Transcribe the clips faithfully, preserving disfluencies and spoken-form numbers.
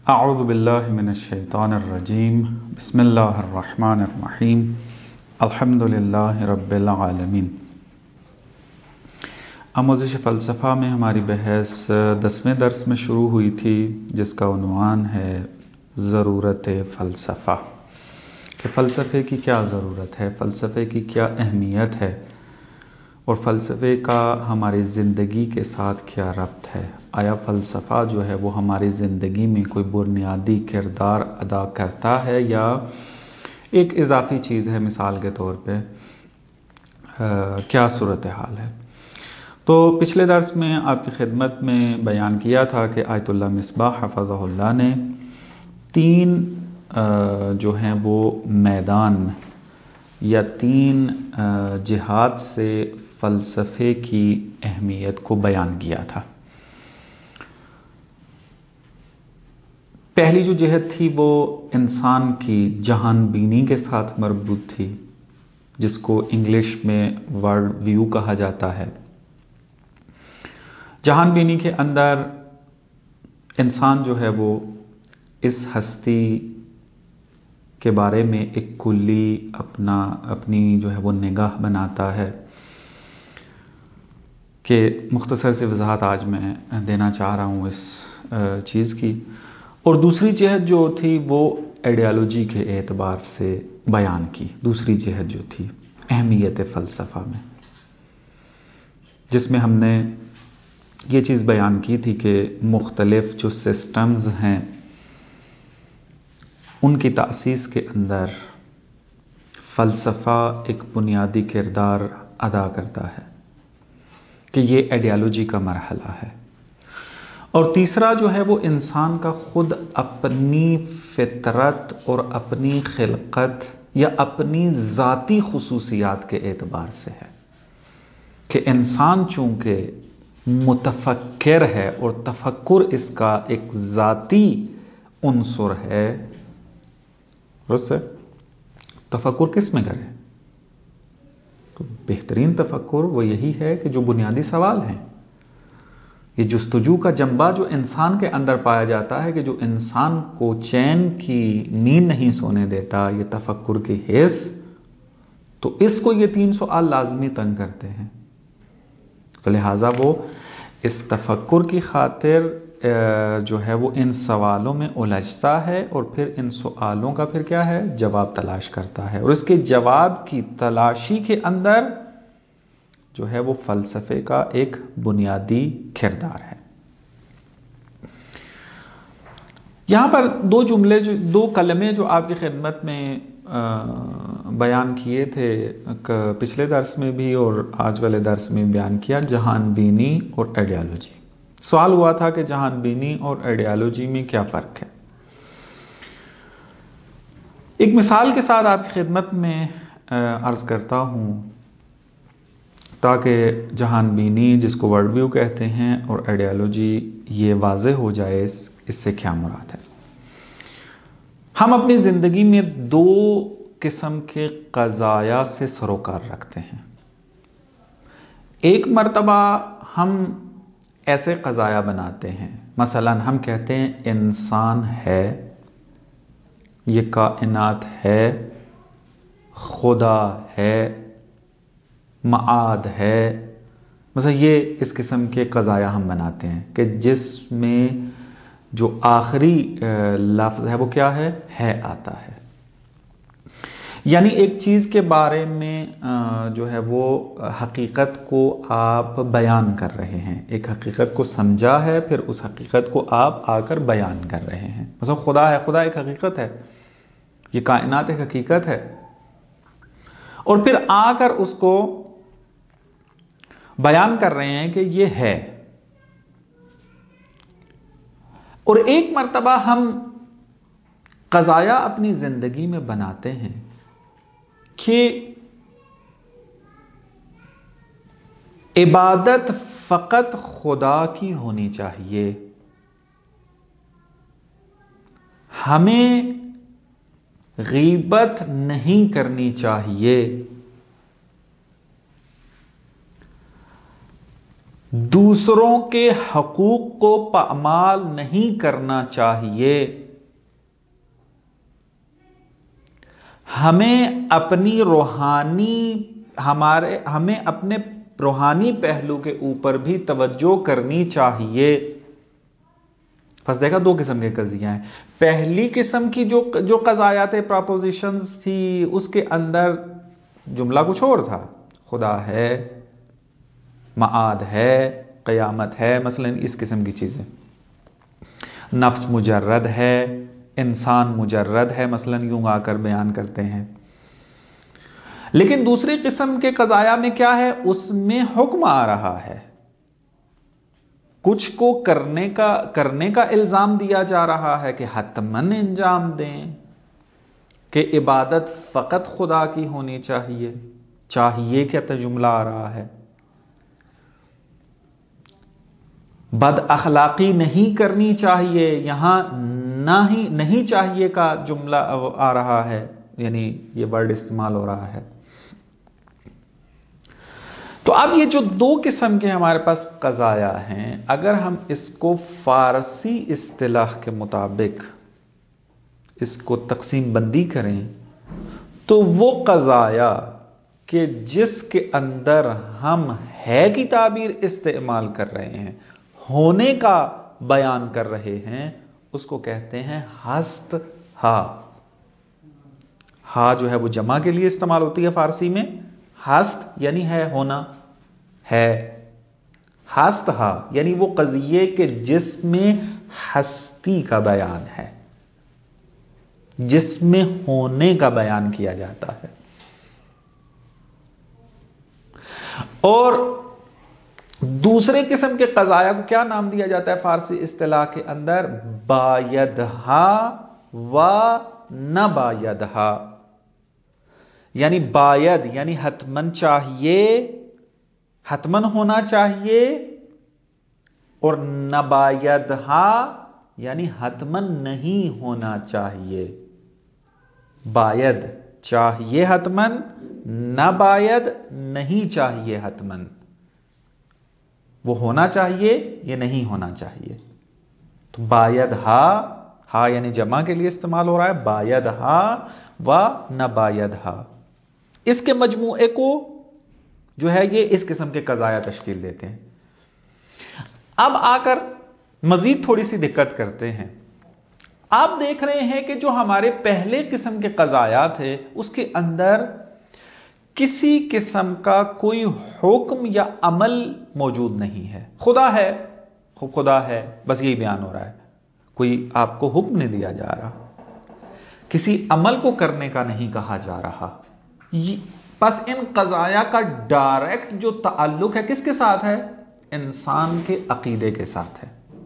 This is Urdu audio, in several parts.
اعوذ باللہ من الشیطان الرجیم بسم اللہ الرحمن الرحیم الحمد للہ رب العالمین۔ آموزش فلسفہ میں ہماری بحث دسویں درس میں شروع ہوئی تھی، جس کا عنوان ہے ضرورت فلسفہ، کہ فلسفے کی کیا ضرورت ہے، فلسفے کی کیا اہمیت ہے اور فلسفے کا ہماری زندگی کے ساتھ کیا ربط ہے۔ آیا فلسفہ جو ہے وہ ہماری زندگی میں کوئی بنیادی کردار ادا کرتا ہے یا ایک اضافی چیز ہے؟ مثال کے طور پہ کیا صورتحال ہے؟ تو پچھلے درس میں آپ کی خدمت میں بیان کیا تھا کہ آیت اللہ مصباح حفظہ اللہ نے تین جو ہیں وہ میدان یا تین جہات سے فلسفے کی اہمیت کو بیان کیا تھا۔ پہلی جو جہت تھی وہ انسان کی جہان بینی کے ساتھ مربوط تھی، جس کو انگلش میں ورلڈ ویو کہا جاتا ہے۔ جہان بینی کے اندر انسان جو ہے وہ اس ہستی کے بارے میں ایک کلی اپنا اپنی جو ہے وہ نگاہ بناتا ہے، کہ مختصر سی وضاحت آج میں دینا چاہ رہا ہوں اس چیز کی۔ اور دوسری جہت جو تھی وہ آئیڈیالوجی کے اعتبار سے بیان کی، دوسری جہت جو تھی اہمیت فلسفہ میں، جس میں ہم نے یہ چیز بیان کی تھی کہ مختلف جو سسٹمز ہیں ان کی تأسیس کے اندر فلسفہ ایک بنیادی کردار ادا کرتا ہے، کہ یہ آئیڈیالوجی کا مرحلہ ہے۔ اور تیسرا جو ہے وہ انسان کا خود اپنی فطرت اور اپنی خلقت یا اپنی ذاتی خصوصیات کے اعتبار سے ہے، کہ انسان چونکہ متفکر ہے اور تفکر اس کا ایک ذاتی عنصر ہے، درست ہے؟ تفکر کس میں کرے؟ تو بہترین تفکر وہ یہی ہے کہ جو بنیادی سوال ہیں، یہ جستجو کا جنبہ جو انسان کے اندر پایا جاتا ہے، کہ جو انسان کو چین کی نیند نہیں سونے دیتا، یہ تفکر کی حیث، تو اس کو یہ تین سوال لازمی تنگ کرتے ہیں۔ تو لہٰذا وہ اس تفکر کی خاطر جو ہے وہ ان سوالوں میں الجھتا ہے اور پھر ان سوالوں کا پھر کیا ہے؟ جواب تلاش کرتا ہے، اور اس کے جواب کی تلاشی کے اندر جو ہے وہ فلسفے کا ایک بنیادی کردار ہے۔ یہاں پر دو جملے جو دو کلمے جو آپ کی خدمت میں بیان کیے تھے پچھلے درس میں بھی اور آج والے درس میں بیان کیا، جہان بینی اور آئیڈیالوجی۔ سوال ہوا تھا کہ جہان بینی اور آئیڈیالوجی میں کیا فرق ہے؟ ایک مثال کے ساتھ آپ کی خدمت میں عرض کرتا ہوں تاکہ جہان بینی جس کو ورلڈ ویو کہتے ہیں اور آئیڈیالوجی یہ واضح ہو جائے اس سے کیا مراد ہے۔ ہم اپنی زندگی میں دو قسم کے قضایا سے سروکار رکھتے ہیں۔ ایک مرتبہ ہم ایسے قضایا بناتے ہیں، مثلا ہم کہتے ہیں انسان ہے، یہ کائنات ہے، خدا ہے، معاد ہے، مثلا یہ اس قسم کے قضایا ہم بناتے ہیں، کہ جس میں جو آخری لفظ ہے وہ کیا ہے؟ ہے آتا ہے۔ یعنی ایک چیز کے بارے میں جو ہے وہ حقیقت کو آپ بیان کر رہے ہیں، ایک حقیقت کو سمجھا ہے، پھر اس حقیقت کو آپ آ کر بیان کر رہے ہیں۔ مثلا خدا ہے، خدا ایک حقیقت ہے، یہ کائنات ایک حقیقت ہے، اور پھر آ کر اس کو بیان کر رہے ہیں کہ یہ ہے۔ اور ایک مرتبہ ہم قضایا اپنی زندگی میں بناتے ہیں کہ عبادت فقط خدا کی ہونی چاہیے، ہمیں غیبت نہیں کرنی چاہیے، دوسروں کے حقوق کو پامال نہیں کرنا چاہیے. ہمیں اپنی روحانی ہمارے ہمیں اپنے روحانی پہلو کے اوپر بھی توجہ کرنی چاہیے. بس دیکھا دو قسم کے قضیہ ہیں. پہلی قسم کی جو جو قضایات پراپوزیشنز تھی اس کے اندر جملہ کچھ اور تھا. خدا ہے، معاد ہے، قیامت ہے، مثلا اس قسم کی چیزیں. نفس مجرد ہے، انسان مجرد ہے، مثلا یوں آ کر بیان کرتے ہیں. لیکن دوسری قسم کے قضایا میں کیا ہے؟ اس میں حکم آ رہا ہے. کچھ کو کرنے کا کرنے کا الزام دیا جا رہا ہے کہ حتماً انجام دیں، کہ عبادت فقط خدا کی ہونی چاہیے. چاہیے کیا تو جملہ آ رہا ہے. بد اخلاقی نہیں کرنی چاہیے، یہاں نہ ہی نہیں چاہیے کا جملہ آ رہا ہے، یعنی یہ ورڈ استعمال ہو رہا ہے. تو اب یہ جو دو قسم کے ہمارے پاس قضایا ہیں، اگر ہم اس کو فارسی اصطلاح کے مطابق اس کو تقسیم بندی کریں تو وہ قضایا کہ جس کے اندر ہم ہے کی تعبیر استعمال کر رہے ہیں، ہونے کا بیان کر رہے ہیں، اس کو کہتے ہیں ہست ہا. ہا جو ہے وہ جمع کے لیے استعمال ہوتی ہے فارسی میں. ہست یعنی ہے، ہونا ہے. ہست ہا یعنی وہ قضیے کے جس میں ہستی کا بیان ہے، جس میں ہونے کا بیان کیا جاتا ہے. اور دوسرے قسم کے قضایا کو کیا نام دیا جاتا ہے فارسی اصطلاح کے اندر؟ بایدہا و نہ بایدہا. یعنی باید یعنی حتمن چاہیے، حتمن ہونا چاہیے، اور نبایدہا یعنی حتمن نہیں ہونا چاہیے. باید چاہیے حتمن، نباید نہیں چاہیے حتمن. وہ ہونا چاہیے، یہ نہیں ہونا چاہیے. تو باید ہا، ہا یعنی جمع کے لیے استعمال ہو رہا ہے. باید ہا و نہ باید ہا، اس کے مجموعے کو جو ہے یہ اس قسم کے قضایا تشکیل دیتے ہیں. اب آ کر مزید تھوڑی سی دقت کرتے ہیں. آپ دیکھ رہے ہیں کہ جو ہمارے پہلے قسم کے قضایا تھے اس کے اندر کسی قسم کا کوئی حکم یا عمل موجود نہیں ہے. خدا ہے، خدا ہے، بس یہی بیان ہو رہا ہے. کوئی آپ کو حکم نہیں دیا جا رہا، کسی عمل کو کرنے کا نہیں کہا جا رہا. بس ان قضایا کا ڈائریکٹ جو تعلق ہے کس کے ساتھ ہے؟ انسان کے عقیدے کے ساتھ ہے.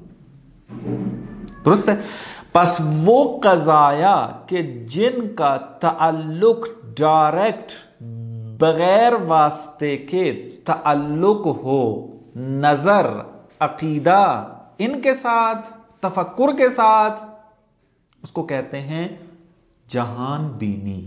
درست ہے؟ پس وہ قضایا کہ جن کا تعلق ڈائریکٹ بغیر واسطے کے تعلق ہو نظر، عقیدہ ان کے ساتھ، تفکر کے ساتھ، اس کو کہتے ہیں جہان بینی،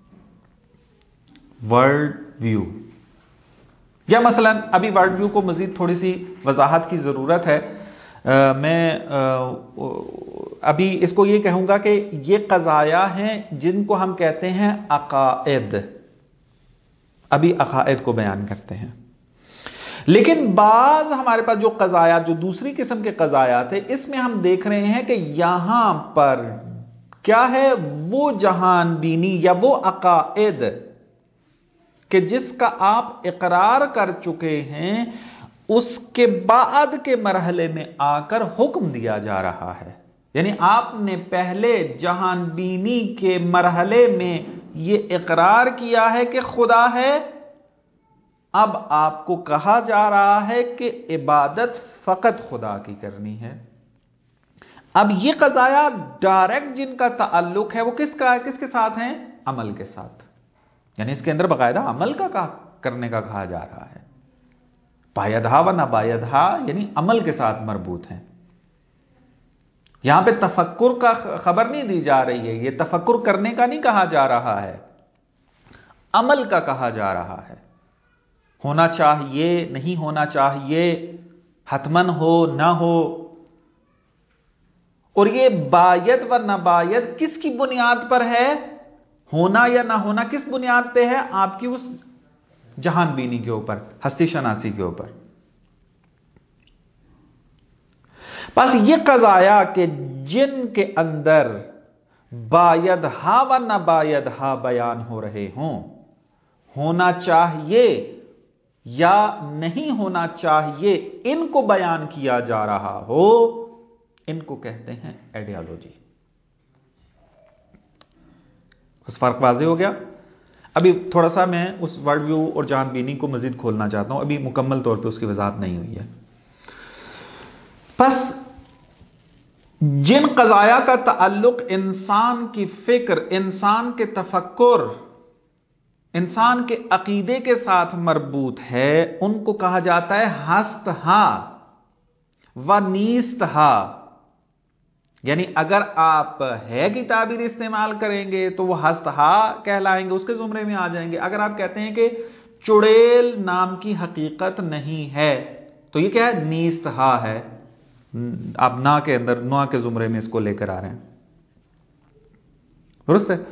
ورلڈ ویو. یا مثلا ابھی ورلڈ ویو کو مزید تھوڑی سی وضاحت کی ضرورت ہے. آ, میں آ, ابھی اس کو یہ کہوں گا کہ یہ قضایا ہیں جن کو ہم کہتے ہیں عقائد. ابھی عقائد کو بیان کرتے ہیں. لیکن بعض ہمارے پاس جو قضایات، جو دوسری قسم کے قضایات ہیں، اس میں ہم دیکھ رہے ہیں کہ یہاں پر کیا ہے؟ وہ جہان بینی یا وہ عقائد کہ جس کا آپ اقرار کر چکے ہیں، اس کے بعد کے مرحلے میں آ کر حکم دیا جا رہا ہے. یعنی آپ نے پہلے جہان بینی کے مرحلے میں یہ اقرار کیا ہے کہ خدا ہے، اب آپ کو کہا جا رہا ہے کہ عبادت فقط خدا کی کرنی ہے. اب یہ قضایا ڈائریکٹ جن کا تعلق ہے وہ کس کا ہے؟ کس کے ساتھ ہیں؟ عمل کے ساتھ. یعنی اس کے اندر باقاعدہ عمل کا کرنے کا کہا جا رہا ہے. بایدہا و نہ بایدہا یعنی عمل کے ساتھ مربوط ہیں. یہاں پہ تفکر کا خبر نہیں دی جا رہی ہے، یہ تفکر کرنے کا نہیں کہا جا رہا ہے، عمل کا کہا جا رہا ہے. ہونا چاہیے، نہیں ہونا چاہیے، حتمن ہو نہ ہو. اور یہ باید و نباید کس کی بنیاد پر ہے؟ ہونا یا نہ ہونا کس بنیاد پہ ہے؟ آپ کی اس جہان بینی کے اوپر، ہستی شناسی کے اوپر. بس یہ قضایا کہ جن کے اندر باید ہا و نباید ہا بیان ہو رہے ہوں، ہونا چاہیے یا نہیں ہونا چاہیے، ان کو بیان کیا جا رہا ہو، ان کو کہتے ہیں آئیڈیالوجی. اس فرق واضح ہو گیا؟ ابھی تھوڑا سا میں اس ورڈ ویو اور جہان بینی کو مزید کھولنا چاہتا ہوں، ابھی مکمل طور پہ اس کی وضاحت نہیں ہوئی ہے. پس جن قضایا کا تعلق انسان کی فکر، انسان کے تفکر، انسان کے عقیدے کے ساتھ مربوط ہے، ان کو کہا جاتا ہے ہست ہا و نیست ہا. یعنی اگر آپ ہے کی تعبیر استعمال کریں گے تو وہ ہست ہا کہلائیں گے، اس کے زمرے میں آ جائیں گے. اگر آپ کہتے ہیں کہ چڑیل نام کی حقیقت نہیں ہے تو یہ کیا ہے؟ نیست ہا ہے. آپ نا کے اندر، نوا کے زمرے میں اس کو لے کر آ رہے ہیں. درست ہے؟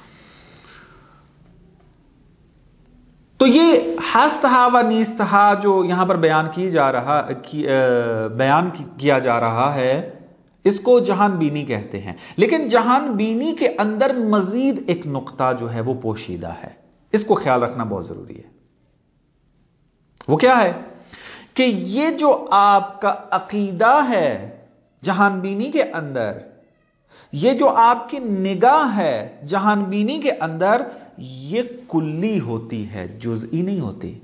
تو یہ ہست ہا و نیست ہا جو یہاں پر بیان کی جا رہا بیان کیا جا رہا ہے، اس کو جہان بینی کہتے ہیں. لیکن جہان بینی کے اندر مزید ایک نقطہ جو ہے وہ پوشیدہ ہے، اس کو خیال رکھنا بہت ضروری ہے. وہ کیا ہے؟ کہ یہ جو آپ کا عقیدہ ہے جہان بینی کے اندر، یہ جو آپ کی نگاہ ہے جہان بینی کے اندر، یہ کلی ہوتی ہے، جزئی نہیں ہوتی،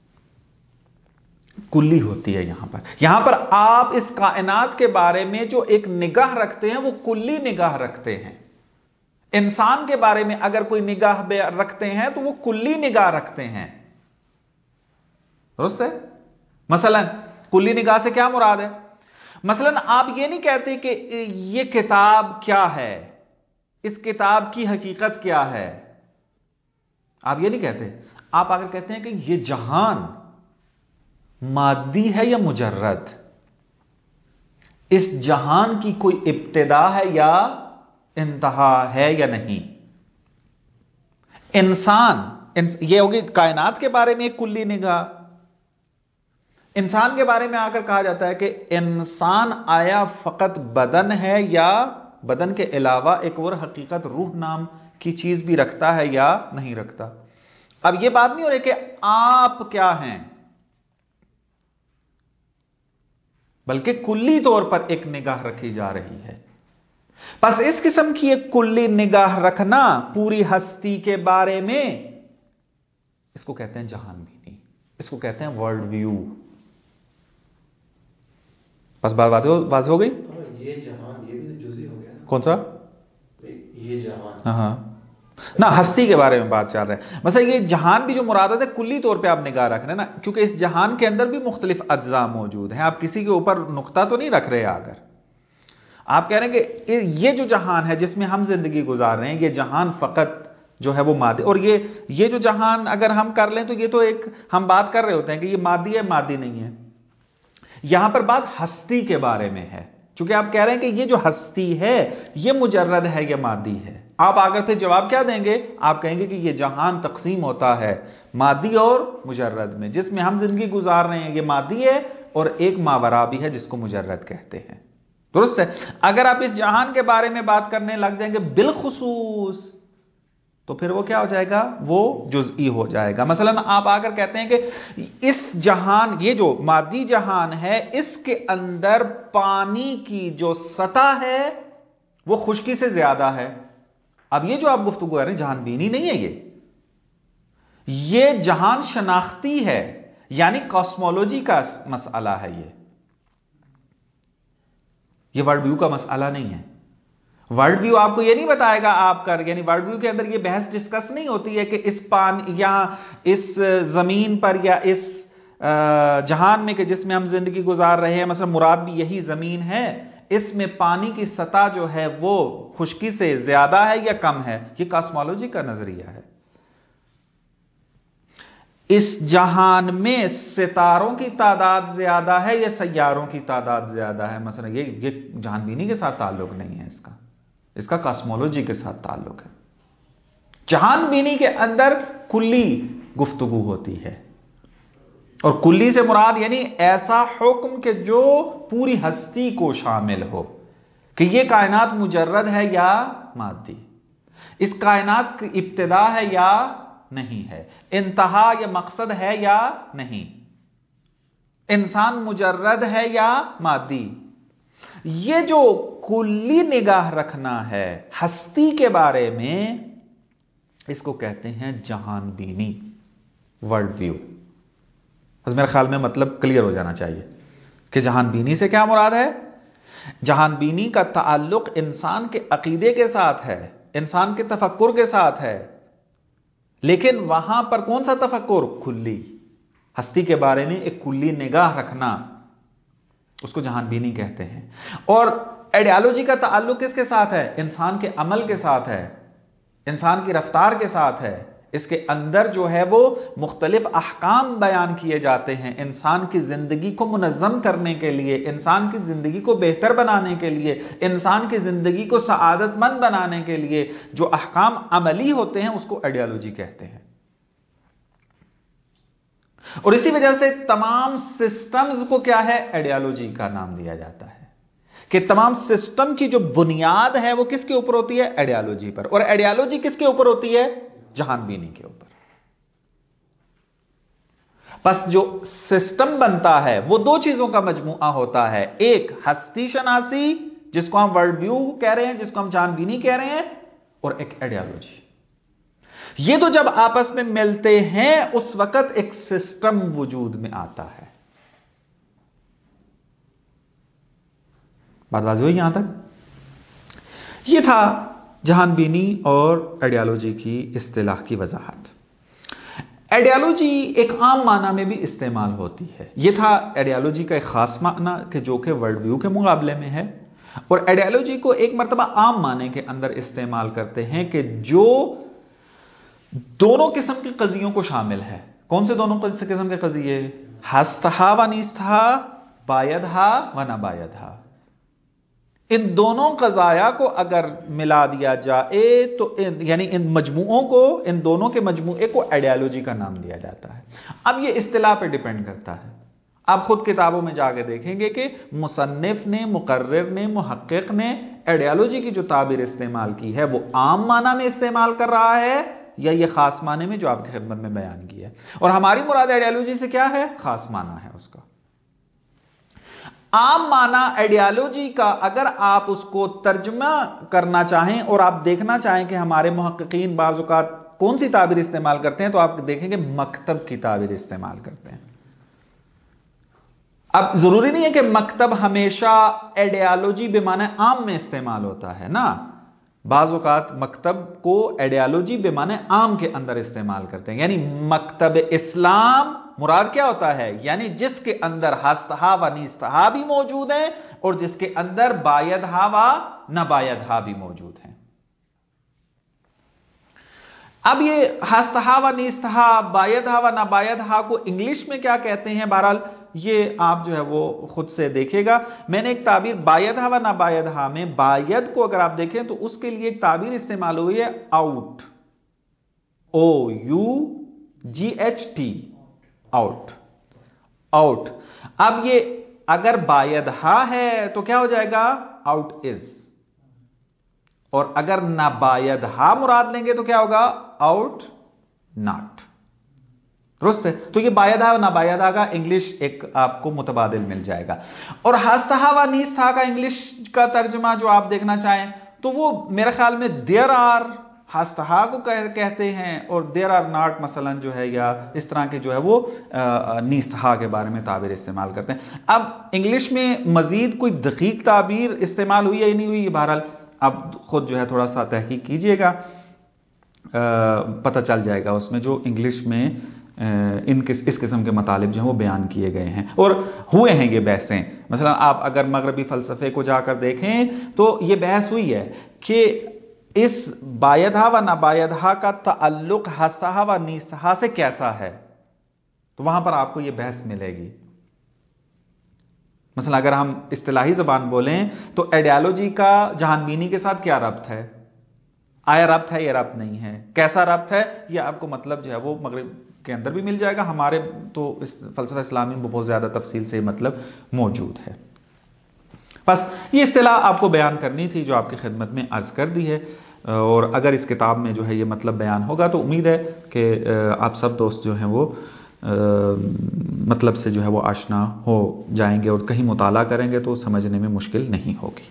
کلی ہوتی ہے. یہاں پر یہاں پر آپ اس کائنات کے بارے میں جو ایک نگاہ رکھتے ہیں وہ کلی نگاہ رکھتے ہیں. انسان کے بارے میں اگر کوئی نگاہ رکھتے ہیں تو وہ کلی نگاہ رکھتے ہیں. درست ہے؟ مثلا کلی نگاہ سے کیا مراد ہے؟ مثلا آپ یہ نہیں کہتے کہ یہ کتاب کیا ہے، اس کتاب کی حقیقت کیا ہے، آپ یہ نہیں کہتے. آپ اگر کہتے ہیں کہ یہ جہان مادی ہے یا مجرد، اس جہان کی کوئی ابتدا ہے یا انتہا ہے یا نہیں. انسان، یہ ہوگی کائنات کے بارے میں ایک کلی نگاہ. انسان کے بارے میں آ کر کہا جاتا ہے کہ انسان آیا فقط بدن ہے یا بدن کے علاوہ ایک اور حقیقت روح نام کی چیز بھی رکھتا ہے یا نہیں رکھتا. اب یہ بات نہیں ہو رہی کہ آپ کیا ہیں، بلکہ کلی طور پر ایک نگاہ رکھی جا رہی ہے. پس اس قسم کی ایک کلی نگاہ رکھنا پوری ہستی کے بارے میں، اس کو کہتے ہیں جہان بینی، اس کو کہتے ہیں ورلڈ ویو. بس بات واضح ہو گئی؟ یہ جہان یہ بھی جزئی ہو گیا. کون سا؟ یہ جہان. ہاں ہاں نہ، ہستی کے بارے میں بات چل رہا ہے. مثلا یہ جہان بھی جو مراد ہے کلی طور پہ آپ نگاہ رکھ رہے ہیں نا، کیونکہ اس جہان کے اندر بھی مختلف اجزاء موجود ہیں. آپ کسی کے اوپر نقطہ تو نہیں رکھ رہے. اگر آپ کہہ رہے ہیں کہ یہ جو جہان ہے جس میں ہم زندگی گزار رہے ہیں، یہ جہان فقط جو ہے وہ مادی، اور یہ یہ جو جہان اگر ہم کر لیں تو یہ تو ایک ہم بات کر رہے ہوتے ہیں کہ یہ مادی ہے، مادی نہیں ہے. یہاں پر بات ہستی کے بارے میں ہے، چونکہ آپ کہہ رہے ہیں کہ یہ جو ہستی ہے یہ مجرد ہے یا مادی ہے. آپ آگر پھر جواب کیا دیں گے؟ آپ کہیں گے کہ یہ جہان تقسیم ہوتا ہے مادی اور مجرد میں. جس میں ہم زندگی گزار رہے ہیں یہ مادی ہے، اور ایک ماورا بھی ہے جس کو مجرد کہتے ہیں. درست ہے؟ اگر آپ اس جہان کے بارے میں بات کرنے لگ جائیں گے بالخصوص تو پھر وہ کیا ہو جائے گا؟ وہ جزئی ہو جائے گا. مثلا آپ آ کر کہتے ہیں کہ اس جہان، یہ جو مادی جہان ہے، اس کے اندر پانی کی جو سطح ہے وہ خشکی سے زیادہ ہے. اب یہ جو آپ گفتگو کر رہے ہیں جہان بینی نہیں ہے، یہ یہ جہان شناختی ہے، یعنی کاسمولوجی کا مسئلہ ہے. یہ یہ ورلڈ ویو کا مسئلہ نہیں ہے. ورلڈ ویو آپ کو یہ نہیں بتائے گا آپ کر، یعنی ورلڈ ویو کے اندر یہ بحث ڈسکس نہیں ہوتی ہے کہ اس پانی یا اس زمین پر یا اس جہان میں کہ جس میں ہم زندگی گزار رہے ہیں، مثلا مراد بھی یہی زمین ہے، اس میں پانی کی سطح جو ہے وہ خشکی سے زیادہ ہے یا کم ہے. یہ کاسمولوجی کا نظریہ ہے. اس جہان میں ستاروں کی تعداد زیادہ ہے یا سیاروں کی تعداد زیادہ ہے؟ مثلا یہ یہ جہان بینی کے ساتھ تعلق نہیں ہے، اس کا اس کا کاسمولوجی کے ساتھ تعلق ہے۔ جہان بینی کے اندر کلی گفتگو ہوتی ہے، اور کلی سے مراد یعنی ایسا حکم کہ جو پوری ہستی کو شامل ہو، کہ یہ کائنات مجرد ہے یا مادی، اس کائنات کی ابتدا ہے یا نہیں ہے، انتہا یا مقصد ہے یا نہیں، انسان مجرد ہے یا مادی۔ یہ جو کلی نگاہ رکھنا ہے ہستی کے بارے میں، اس کو کہتے ہیں جہان بینی، ورلڈ ویو۔ بس میرے خیال میں مطلب کلیئر ہو جانا چاہیے کہ جہان بینی سے کیا مراد ہے۔ جہان بینی کا تعلق انسان کے عقیدے کے ساتھ ہے، انسان کے تفکر کے ساتھ ہے، لیکن وہاں پر کون سا تفکر؟ کلی، ہستی کے بارے میں ایک کلی نگاہ رکھنا، اس کو جہان بینی کہتے ہیں۔ اور آئیڈیالوجی کا تعلق کس کے ساتھ ہے؟ انسان کے عمل کے ساتھ ہے، انسان کی رفتار کے ساتھ ہے۔ اس کے اندر جو ہے وہ مختلف احکام بیان کیے جاتے ہیں انسان کی زندگی کو منظم کرنے کے لیے، انسان کی زندگی کو بہتر بنانے کے لیے، انسان کی زندگی کو سعادت مند بنانے کے لیے جو احکام عملی ہوتے ہیں اس کو آئیڈیالوجی کہتے ہیں۔ اور اسی وجہ سے تمام سسٹمز کو کیا ہے؟ آئیڈیالوجی کا نام دیا جاتا ہے، کہ تمام سسٹم کی جو بنیاد ہے وہ کس کے اوپر ہوتی ہے؟ آئیڈیالوجی پر۔ اور آئیڈیالوجی کس کے اوپر ہوتی ہے؟ جہان بینی کے اوپر۔ پس جو سسٹم بنتا ہے وہ دو چیزوں کا مجموعہ ہوتا ہے، ایک ہستی شناسی جس کو ہم ورلڈ ویو کہہ رہے ہیں، جس کو ہم جہان بینی کہہ رہے ہیں، اور ایک آئیڈیالوجی۔ یہ تو جب آپس میں ملتے ہیں اس وقت ایک سسٹم وجود میں آتا ہے۔ بات واضح ہوئی یہاں تک؟ یہ تھا جہان بینی اور آئیڈیالوجی کی اصطلاح کی وضاحت۔ آئیڈیالوجی ایک عام معنی میں بھی استعمال ہوتی ہے۔ یہ تھا آئیڈیالوجی کا ایک خاص معنی کہ جو کہ ورلڈ ویو کے مقابلے میں ہے، اور آئیڈیالوجی کو ایک مرتبہ عام معنی کے اندر استعمال کرتے ہیں کہ جو دونوں قسم کی قضیوں کو شامل ہے۔ کون سے دونوں قسم کے قضیے؟ ہستہا و نیستہا، بایدہا و نبایدہا۔ ان دونوں قضایا کو اگر ملا دیا جائے تو ان یعنی ان مجموعوں کو، ان دونوں کے مجموعے کو آئیڈیالوجی کا نام دیا جاتا ہے۔ اب یہ اصطلاح پہ ڈیپینڈ کرتا ہے، آپ خود کتابوں میں جا کے دیکھیں گے کہ مصنف نے، مقرر نے، محقق نے آئیڈیالوجی کی جو تعبیر استعمال کی ہے وہ عام معنی میں استعمال کر رہا ہے یا یہ خاص معنی میں جو آپ کی خدمت میں بیان کی ہے۔ اور ہماری مراد آئیڈیالوجی سے کیا ہے؟ خاص معنی ہے اس کا۔ عام معنی آئیڈیالوجی کا اگر آپ اس کو ترجمہ کرنا چاہیں اور آپ دیکھنا چاہیں کہ ہمارے محققین بعض اوقات کون سی تعبیر استعمال کرتے ہیں تو آپ دیکھیں گے مکتب کی تعبیر استعمال کرتے ہیں۔ اب ضروری نہیں ہے کہ مکتب ہمیشہ آئیڈیالوجی بمعنی عام میں استعمال ہوتا ہے نا، بعض اوقات مکتب کو آئیڈیالوجی بمعنی عام کے اندر استعمال کرتے ہیں۔ یعنی مکتب اسلام مراد کیا ہوتا ہے؟ یعنی جس کے اندر ہستہا و نیستہا بھی موجود ہیں اور جس کے اندر بایدہا و نبایدہا بھی موجود ہیں۔ اب یہ ہستہا و نیستہا، بایدہا و نبایدہا کو انگلش میں کیا کہتے ہیں؟ بہرحال یہ آپ جو ہے وہ خود سے دیکھے گا۔ میں نے ایک تعبیر بایدہا و نبایدہا میں، باید کو اگر آپ دیکھیں تو اس کے لیے ایک تعبیر استعمال ہوئی ہے out, O U G H T, out, out. اب یہ اگر بایدہا ہے تو کیا ہو جائے گا؟ Out is. اور اگر نبایدہا مراد لیں گے تو کیا ہوگا؟ Out not. درست ہے؟ تو یہ بایدہا و نبایدہا کا انگلش ایک آپ کو متبادل مل جائے گا۔ اور ہستہا و نیستہا کا انگلش کا ترجمہ جو آپ دیکھنا چاہیں تو وہ میرے خیال میں دیر آر ہستہا کو کہتے ہیں اور دیر آر ناٹ مثلا جو ہے، یا اس طرح کے جو ہے وہ نیستہا کے بارے میں تعبیر استعمال کرتے ہیں۔ اب انگلش میں مزید کوئی دقیق تعبیر استعمال ہوئی ہے یا نہیں ہوئی، بہرحال اب خود جو ہے تھوڑا سا تحقیق کیجئے گا، پتہ چل جائے گا اس میں جو انگلش میں ان اس قسم کے مطالب جو ہیں وہ بیان کیے گئے ہیں اور ہوئے ہیں یہ بحثیں۔ مثلا آپ اگر مغربی فلسفے کو جا کر دیکھیں تو یہ بحث ہوئی ہے کہ اس بایدہا و نبایدہا کا تعلق ہستہا و نیستہا سے کیسا ہے۔ تو وہاں پر آپ کو یہ بحث ملے گی. مثلا اگر ہم اصطلاحی زبان بولیں تو ایڈیالوجی کا جہان بینی کے ساتھ کیا ربط ہے؟ آیا ربط ہے یا ربط نہیں ہے؟ کیسا ربط ہے؟ یہ آپ کو مطلب جو ہے وہ مغرب کے اندر بھی مل جائے گا. ہمارے تو اس فلسفہ اسلامی میں بہت زیادہ تفصیل سے مطلب موجود ہے. بس یہ اصطلاح آپ کو بیان کرنی تھی جو آپ کی خدمت میں عرض کر دی ہے. اور اگر اس کتاب میں جو ہے یہ مطلب بیان ہوگا تو امید ہے کہ آپ سب دوست جو ہیں وہ مطلب سے جو ہے وہ آشنا ہو جائیں گے اور کہیں مطالعہ کریں گے تو سمجھنے میں مشکل نہیں ہوگی.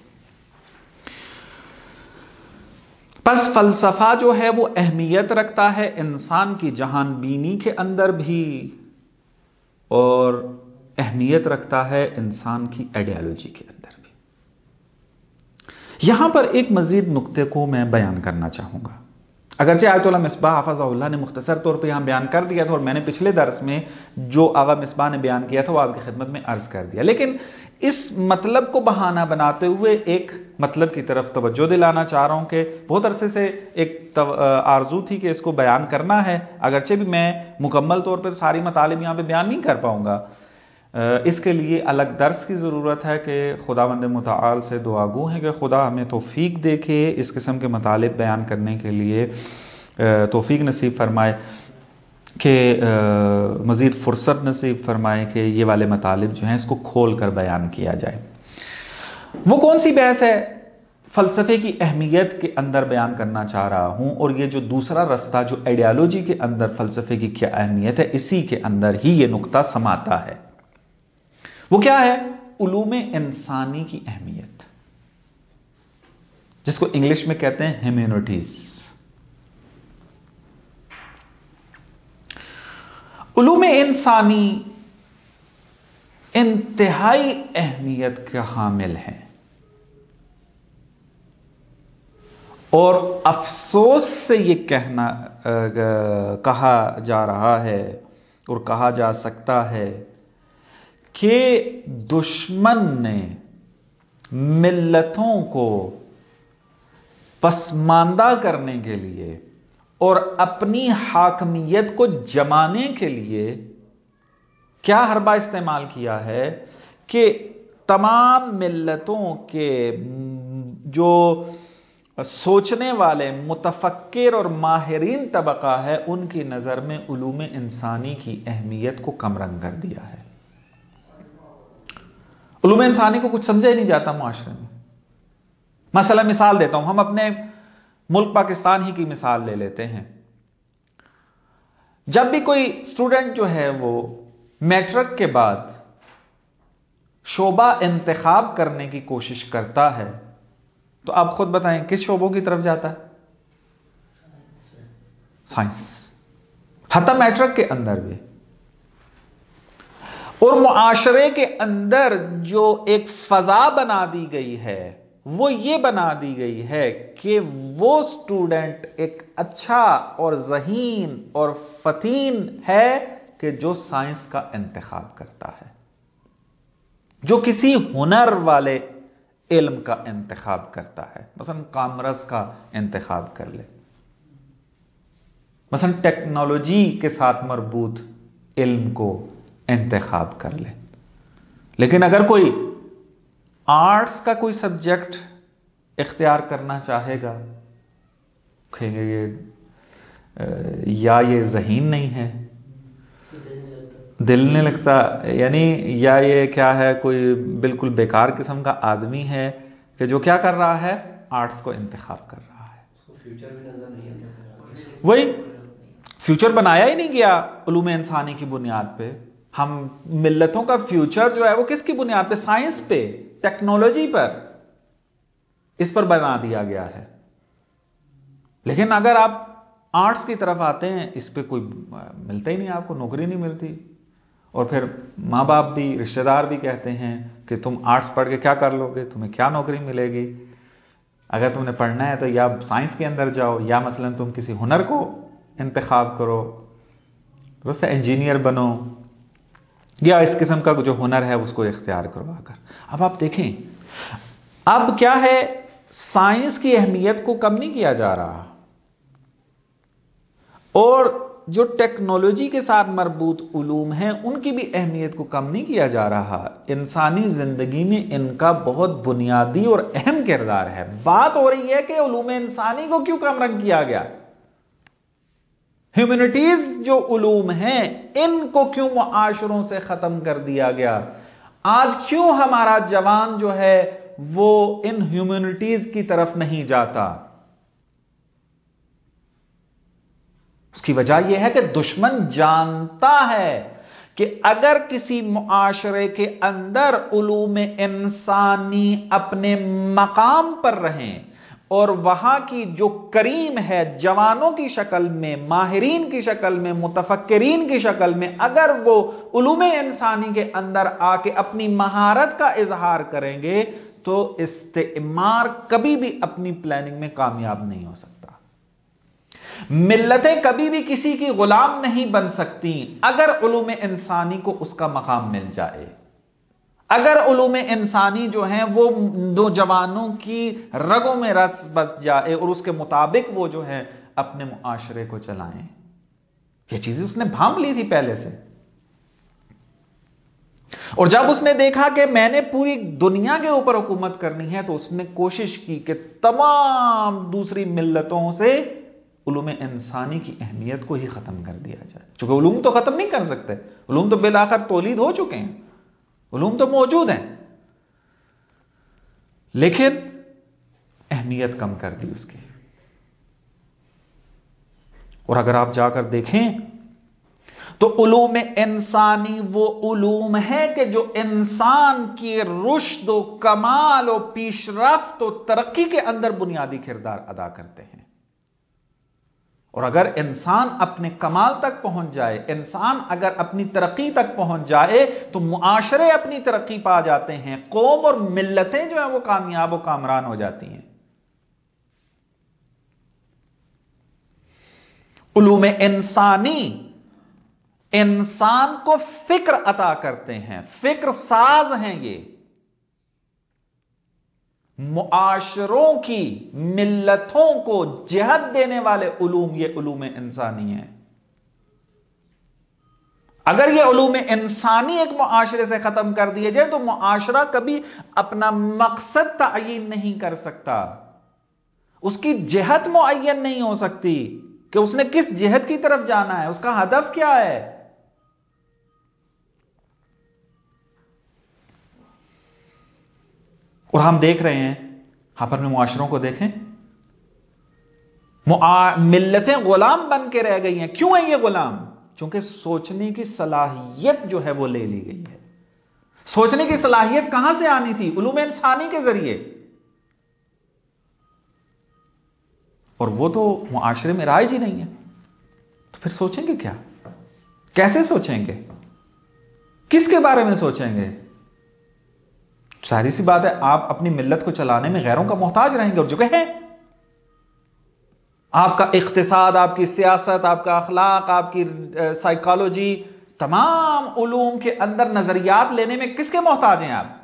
پس فلسفہ جو ہے وہ اہمیت رکھتا ہے انسان کی جہان بینی کے اندر بھی اور اہمیت رکھتا ہے انسان کی آئیڈیالوجی کے اندر بھی. یہاں پر ایک مزید نقطے کو میں بیان کرنا چاہوں گا. اگرچہ آیت اللہ مصباح حفظہ اللہ نے مختصر طور پہ یہاں بیان کر دیا تھا اور میں نے پچھلے درس میں جو آغا مصباح نے بیان کیا تھا وہ آپ کی خدمت میں عرض کر دیا، لیکن اس مطلب کو بہانہ بناتے ہوئے ایک مطلب کی طرف توجہ دلانا چاہ رہا ہوں کہ بہت عرصے سے ایک آرزو تھی کہ اس کو بیان کرنا ہے، اگرچہ بھی میں مکمل طور پر ساری مطالب یہاں پہ بیان نہیں کر پاؤں گا. اس کے لیے الگ درس کی ضرورت ہے کہ خداوند متعال سے دعا گو ہیں کہ خدا ہمیں توفیق دے کے اس قسم کے مطالب بیان کرنے کے لیے توفیق نصیب فرمائے، کہ مزید فرصت نصیب فرمائے کہ یہ والے مطالب جو ہیں اس کو کھول کر بیان کیا جائے. وہ کون سی بحث ہے فلسفے کی اہمیت کے اندر بیان کرنا چاہ رہا ہوں، اور یہ جو دوسرا رستہ جو آئیڈیالوجی کے اندر فلسفے کی کیا اہمیت ہے، اسی کے اندر ہی یہ نقطہ سماتا ہے. وہ کیا ہے؟ علوم انسانی کی اہمیت، جس کو انگلش میں کہتے ہیں ہیومینٹیز. علوم انسانی انتہائی اہمیت کا حامل ہے، اور افسوس سے یہ کہنا کہا جا رہا ہے اور کہا جا سکتا ہے کہ دشمن نے ملتوں کو پسماندہ کرنے کے لیے اور اپنی حاکمیت کو جمانے کے لیے کیا حربہ استعمال کیا ہے کہ تمام ملتوں کے جو سوچنے والے متفکر اور ماہرین طبقہ ہے ان کی نظر میں علوم انسانی کی اہمیت کو کم رنگ کر دیا ہے. علوم انسانی کو کچھ سمجھا ہی نہیں جاتا معاشرے میں. مثلا مثال دیتا ہوں، ہم اپنے ملک پاکستان ہی کی مثال لے لیتے ہیں. جب بھی کوئی اسٹوڈنٹ جو ہے وہ میٹرک کے بعد شعبہ انتخاب کرنے کی کوشش کرتا ہے تو آپ خود بتائیں کس شعبوں کی طرف جاتا ہے؟ سائنس. حتی میٹرک کے اندر بھی. اور معاشرے کے اندر جو ایک فضا بنا دی گئی ہے وہ یہ بنا دی گئی ہے کہ وہ سٹوڈنٹ ایک اچھا اور ذہین اور فتین ہے کہ جو سائنس کا انتخاب کرتا ہے، جو کسی ہنر والے علم کا انتخاب کرتا ہے. مثلا کامرس کا انتخاب کر لے، مثلا ٹیکنالوجی کے ساتھ مربوط علم کو انتخاب کر لے. لیکن اگر کوئی آرٹس کا کوئی سبجیکٹ اختیار کرنا چاہے گا، کہیں گے یہ یا یہ ذہین نہیں ہے، دل نہیں لگتا، یعنی یا یہ کیا ہے کوئی بالکل بیکار قسم کا آدمی ہے کہ جو کیا کر رہا ہے، آرٹس کو انتخاب کر رہا ہے. اس کو فیوچر بھی نظر نہیں آتا. وہی فیوچر بنایا ہی نہیں گیا علوم انسانی کی بنیاد پہ. ہم ملتوں کا فیوچر جو ہے وہ کس کی بنیاد پہ؟ سائنس پہ، ٹیکنالوجی پر، اس پر بنا دیا گیا ہے. لیکن اگر آپ آرٹس کی طرف آتے ہیں اس پہ کوئی ملتا ہی نہیں، آپ کو نوکری نہیں ملتی. اور پھر ماں باپ بھی رشتہ دار بھی کہتے ہیں کہ تم آرٹس پڑھ کے کیا کر لو گے، تمہیں کیا نوکری ملے گی، اگر تم نے پڑھنا ہے تو یا سائنس کے اندر جاؤ یا مثلا تم کسی ہنر کو انتخاب کرو، اس سے انجینئر بنو، یا اس قسم کا جو ہنر ہے اس کو اختیار کروا کر. اب آپ دیکھیں اب کیا ہے، سائنس کی اہمیت کو کم نہیں کیا جا رہا، اور جو ٹیکنالوجی کے ساتھ مربوط علوم ہیں ان کی بھی اہمیت کو کم نہیں کیا جا رہا. انسانی زندگی میں ان کا بہت بنیادی اور اہم کردار ہے. بات ہو رہی ہے کہ علوم انسانی کو کیوں کم رنگ کیا گیا؟ ہیومینٹیز جو علوم ہیں ان کو کیوں معاشروں سے ختم کر دیا گیا؟ آج کیوں ہمارا جوان جو ہے وہ ان ہیومینٹیز کی طرف نہیں جاتا؟ اس کی وجہ یہ ہے کہ دشمن جانتا ہے کہ اگر کسی معاشرے کے اندر علوم انسانی اپنے مقام پر رہیں اور وہاں کی جو کریم ہے جوانوں کی شکل میں، ماہرین کی شکل میں، متفکرین کی شکل میں، اگر وہ علوم انسانی کے اندر آ کے اپنی مہارت کا اظہار کریں گے تو استعمار کبھی بھی اپنی پلاننگ میں کامیاب نہیں ہو سکتا. ملتیں کبھی بھی کسی کی غلام نہیں بن سکتی اگر علوم انسانی کو اس کا مقام مل جائے. اگر علوم انسانی جو ہیں وہ نوجوانوں کی رگوں میں رس بس جائے اور اس کے مطابق وہ جو ہے اپنے معاشرے کو چلائیں. یہ چیزیں اس نے بھانپ لی تھی پہلے سے، اور جب اس نے دیکھا کہ میں نے پوری دنیا کے اوپر حکومت کرنی ہے تو اس نے کوشش کی کہ تمام دوسری ملتوں سے علوم انسانی کی اہمیت کو ہی ختم کر دیا جائے. چونکہ علوم تو ختم نہیں کر سکتے، علوم تو بالآخر تولید ہو چکے ہیں، علوم تو موجود ہیں، لیکن اہمیت کم کر دی اس کی. اور اگر آپ جا کر دیکھیں تو علوم انسانی وہ علوم ہے کہ جو انسان کی رشد و کمال و پیش رفت و ترقی کے اندر بنیادی کردار ادا کرتے ہیں. اور اگر انسان اپنے کمال تک پہنچ جائے، انسان اگر اپنی ترقی تک پہنچ جائے تو معاشرے اپنی ترقی پا جاتے ہیں، قوم اور ملتیں جو ہیں وہ کامیاب و کامران ہو جاتی ہیں. علوم انسانی انسان کو فکر عطا کرتے ہیں، فکر ساز ہیں. یہ معاشروں کی، ملتوں کو جہت دینے والے علوم یہ علوم انسانی ہیں. اگر یہ علوم انسانی ایک معاشرے سے ختم کر دیے جائے تو معاشرہ کبھی اپنا مقصد تعین نہیں کر سکتا، اس کی جہت معین نہیں ہو سکتی کہ اس نے کس جہت کی طرف جانا ہے، اس کا ہدف کیا ہے. اور ہم دیکھ رہے ہیں، ہم اپنے معاشروں کو دیکھیں، ملتیں غلام بن کے رہ گئی ہیں. کیوں ہیں یہ غلام؟ چونکہ سوچنے کی صلاحیت جو ہے وہ لے لی گئی ہے. سوچنے کی صلاحیت کہاں سے آنی تھی؟ علوم انسانی کے ذریعے. اور وہ تو معاشرے میں رائج ہی نہیں ہے، تو پھر سوچیں گے کیا؟ کیسے سوچیں گے؟ کس کے بارے میں سوچیں گے؟ ساری سی بات ہے، آپ اپنی ملت کو چلانے میں غیروں کا محتاج رہیں گے، اور جو کہ ہیں. آپ کا اقتصاد، آپ کی سیاست، آپ کا اخلاق، آپ کی سائیکالوجی، تمام علوم کے اندر نظریات لینے میں کس کے محتاج ہیں آپ؟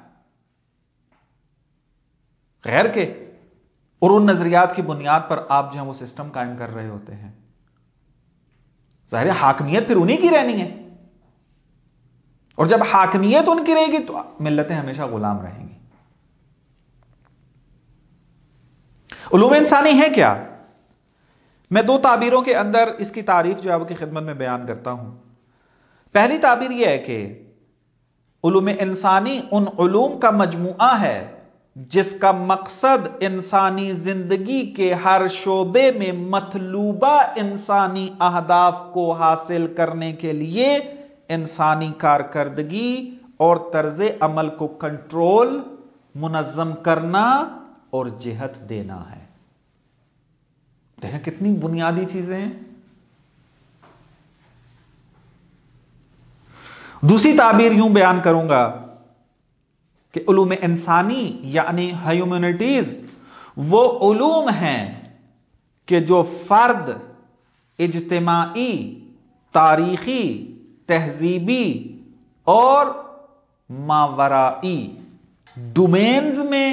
غیر کے. اور ان نظریات کی بنیاد پر آپ جو ہیں وہ سسٹم قائم کر رہے ہوتے ہیں. ظاہر ہے حاکمیت پھر انہی کی رہنی ہے، اور جب حاکمیت ان کی رہے گی تو ملتیں ہمیشہ غلام رہیں گی. علوم انسانی ہے کیا؟ میں دو تعبیروں کے اندر اس کی تعریف جو ہے آپ کی خدمت میں بیان کرتا ہوں. پہلی تعبیر یہ ہے کہ علوم انسانی ان علوم کا مجموعہ ہے جس کا مقصد انسانی زندگی کے ہر شعبے میں مطلوبہ انسانی اہداف کو حاصل کرنے کے لیے انسانی کارکردگی اور طرز عمل کو کنٹرول، منظم کرنا اور جہت دینا ہے. دیکھیں کتنی بنیادی چیزیں ہیں. دوسری تعبیر یوں بیان کروں گا کہ علوم انسانی یعنی ہیومینٹیز وہ علوم ہیں کہ جو فرد، اجتماعی، تاریخی، تہذیبی اور ماورائی ڈومینز میں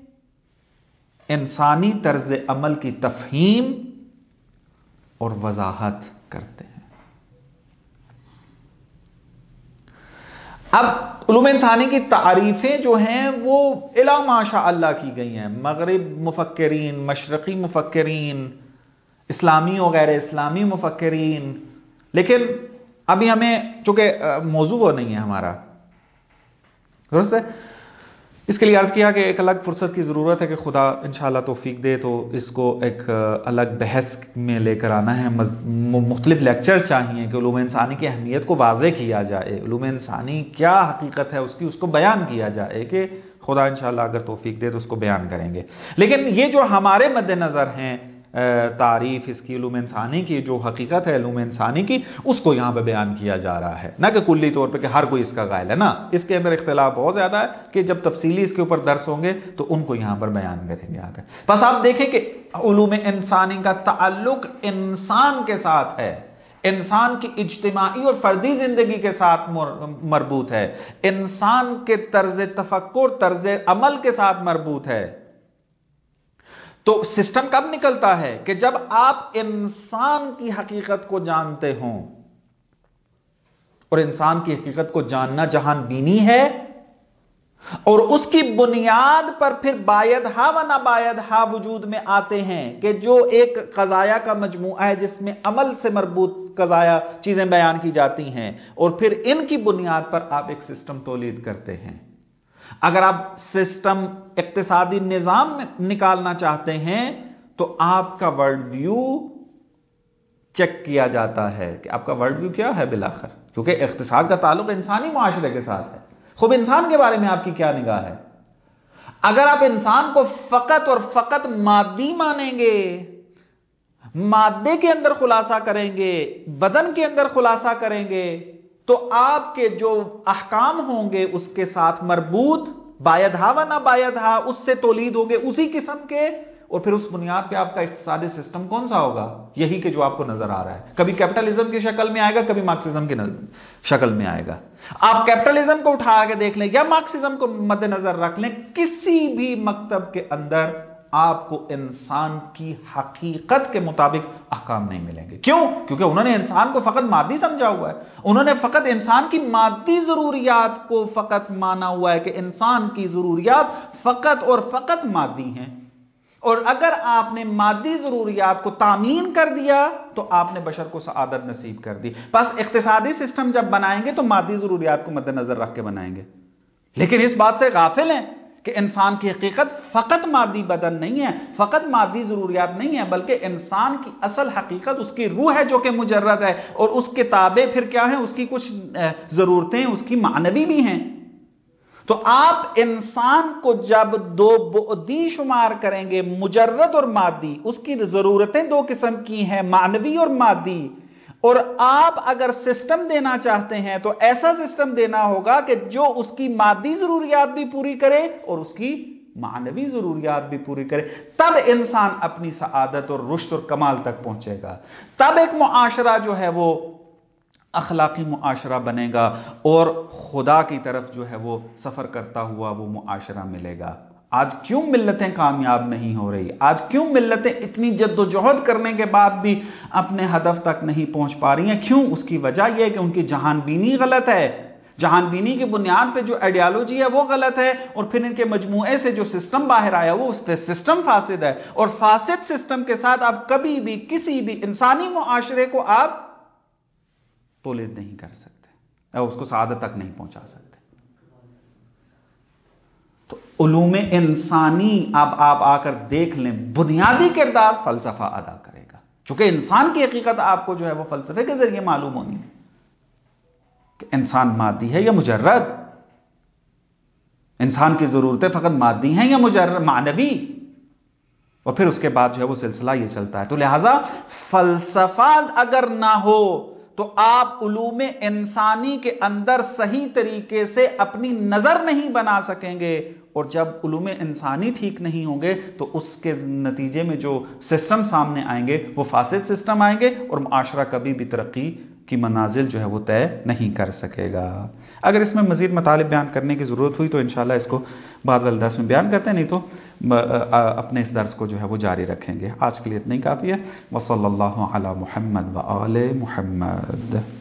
انسانی طرز عمل کی تفہیم اور وضاحت کرتے ہیں. اب علوم انسانی کی تعریفیں جو ہیں وہ الا ماشاء اللہ کی گئی ہیں، مغرب مفکرین، مشرقی مفکرین، اسلامی و غیر اسلامی مفکرین، لیکن ابھی ہمیں چونکہ موضوع وہ نہیں ہے ہمارا، درست ہے، اس کے لیے عرض کیا کہ ایک الگ فرصت کی ضرورت ہے کہ خدا انشاءاللہ توفیق دے تو اس کو ایک الگ بحث میں لے کر آنا ہے، مختلف لیکچر چاہیے کہ علوم انسانی کی اہمیت کو واضح کیا جائے، علوم انسانی کیا حقیقت ہے اس کی، اس کو بیان کیا جائے، کہ خدا انشاءاللہ اگر توفیق دے تو اس کو بیان کریں گے۔ لیکن یہ جو ہمارے مد نظر ہیں تعریف اس کی علوم انسانی کی، جو حقیقت ہے علوم انسانی کی، اس کو یہاں پہ بیان کیا جا رہا ہے، نہ کہ کلی طور پہ کہ ہر کوئی اس کا قائل ہے، نا، اس کے اندر اختلاف بہت زیادہ ہے کہ جب تفصیلی اس کے اوپر درس ہوں گے تو ان کو یہاں پر بیان کریں گے آگے۔ بس آپ دیکھیں کہ علوم انسانی کا تعلق انسان کے ساتھ ہے، انسان کی اجتماعی اور فردی زندگی کے ساتھ مربوط ہے، انسان کے طرز تفکر، طرز عمل کے ساتھ مربوط ہے۔ تو سسٹم کب نکلتا ہے کہ جب آپ انسان کی حقیقت کو جانتے ہوں، اور انسان کی حقیقت کو جاننا جہان بینی ہے، اور اس کی بنیاد پر پھر باید ہا و ناباید ہا وجود میں آتے ہیں کہ جو ایک قضایا کا مجموعہ ہے جس میں عمل سے مربوط قضایا چیزیں بیان کی جاتی ہیں، اور پھر ان کی بنیاد پر آپ ایک سسٹم تولید کرتے ہیں۔ اگر آپ سسٹم اقتصادی نظام میں نکالنا چاہتے ہیں تو آپ کا ورلڈ ویو چیک کیا جاتا ہے کہ آپ کا ورلڈ ویو کیا ہے بالآخر، کیونکہ اقتصاد کا تعلق انسانی معاشرے کے ساتھ ہے۔ خوب انسان کے بارے میں آپ کی کیا نگاہ ہے؟ اگر آپ انسان کو فقط اور فقط مادی مانیں گے، مادے کے اندر خلاصہ کریں گے، بدن کے اندر خلاصہ کریں گے، تو آپ کے جو احکام ہوں گے اس کے ساتھ مربوط باید ہا و نہ باید ہا اس سے تولید ہوں گے اسی قسم کے، اور پھر اس بنیاد پہ آپ کا اقتصادی سسٹم کون سا ہوگا؟ یہی کہ جو آپ کو نظر آ رہا ہے، کبھی کیپٹلزم کی شکل میں آئے گا، کبھی مارکسزم کی شکل میں آئے گا۔ آپ کیپٹلزم کو اٹھا کے دیکھ لیں یا مارکسزم کو مد نظر رکھ لیں، کسی بھی مکتب کے اندر آپ کو انسان کی حقیقت کے مطابق احکام نہیں ملیں گے۔ کیوں؟ کیونکہ انہوں نے انسان کو فقط مادی سمجھا ہوا ہے، انہوں نے فقط انسان کی مادی ضروریات کو فقط مانا ہوا ہے کہ انسان کی ضروریات فقط اور فقط مادی ہیں، اور اگر آپ نے مادی ضروریات کو تامین کر دیا تو آپ نے بشر کو سعادت نصیب کر دی۔ پس اقتصادی سسٹم جب بنائیں گے تو مادی ضروریات کو مد نظر رکھ کے بنائیں گے، لیکن اس بات سے غافل ہیں کہ انسان کی حقیقت فقط مادی بدن نہیں ہے، فقط مادی ضروریات نہیں ہے، بلکہ انسان کی اصل حقیقت اس کی روح ہے جو کہ مجرد ہے، اور اس کے تابع پھر کیا ہیں؟ اس کی کچھ ضرورتیں اس کی معنوی بھی ہیں۔ تو آپ انسان کو جب دو بعدی شمار کریں گے، مجرد اور مادی، اس کی ضرورتیں دو قسم کی ہیں، معنوی اور مادی، اور آپ اگر سسٹم دینا چاہتے ہیں تو ایسا سسٹم دینا ہوگا کہ جو اس کی مادی ضروریات بھی پوری کرے اور اس کی معنوی ضروریات بھی پوری کرے، تب انسان اپنی سعادت اور رشد اور کمال تک پہنچے گا، تب ایک معاشرہ جو ہے وہ اخلاقی معاشرہ بنے گا، اور خدا کی طرف جو ہے وہ سفر کرتا ہوا وہ معاشرہ ملے گا۔ آج کیوں ملتیں کامیاب نہیں ہو رہی؟ آج کیوں ملتیں اتنی جد و جہد کرنے کے بعد بھی اپنے ہدف تک نہیں پہنچ پا رہی ہیں؟ کیوں؟ اس کی وجہ یہ ہے کہ ان کی جہان بینی غلط ہے، جہان بینی کی بنیاد پہ جو آئیڈیالوجی ہے وہ غلط ہے، اور پھر ان کے مجموعے سے جو سسٹم باہر آیا وہ اس پہ سسٹم فاسد ہے، اور فاسد سسٹم کے ساتھ آپ کبھی بھی کسی بھی انسانی معاشرے کو آپ تولید نہیں کر سکتے اور اس کو سعادت تک نہیں پہنچا سکتے۔ تو علوم انسانی اب آپ آ کر دیکھ لیں، بنیادی کردار فلسفہ ادا کرے گا، چونکہ انسان کی حقیقت آپ کو جو ہے وہ فلسفے کے ذریعے معلوم ہونی ہے کہ انسان مادی ہے یا مجرد، انسان کی ضرورتیں فقط مادی ہیں یا مجرد معنوی، اور پھر اس کے بعد جو ہے وہ سلسلہ یہ چلتا ہے۔ تو لہذا فلسفہ اگر نہ ہو تو آپ علوم انسانی کے اندر صحیح طریقے سے اپنی نظر نہیں بنا سکیں گے، اور جب علوم انسانی ٹھیک نہیں ہوں گے تو اس کے نتیجے میں جو سسٹم سامنے آئیں گے وہ فاسد سسٹم آئیں گے، اور معاشرہ کبھی بھی ترقی کی منازل جو ہے وہ طے نہیں کر سکے گا۔ اگر اس میں مزید مطالب بیان کرنے کی ضرورت ہوئی تو انشاءاللہ اس کو بعد والے درس میں بیان کرتے ہیں، نہیں تو اپنے اس درس کو جو ہے وہ جاری رکھیں گے۔ آج کے لیے اتنا ہی کافی ہے۔ وصلی اللہ علی محمد و آل محمد۔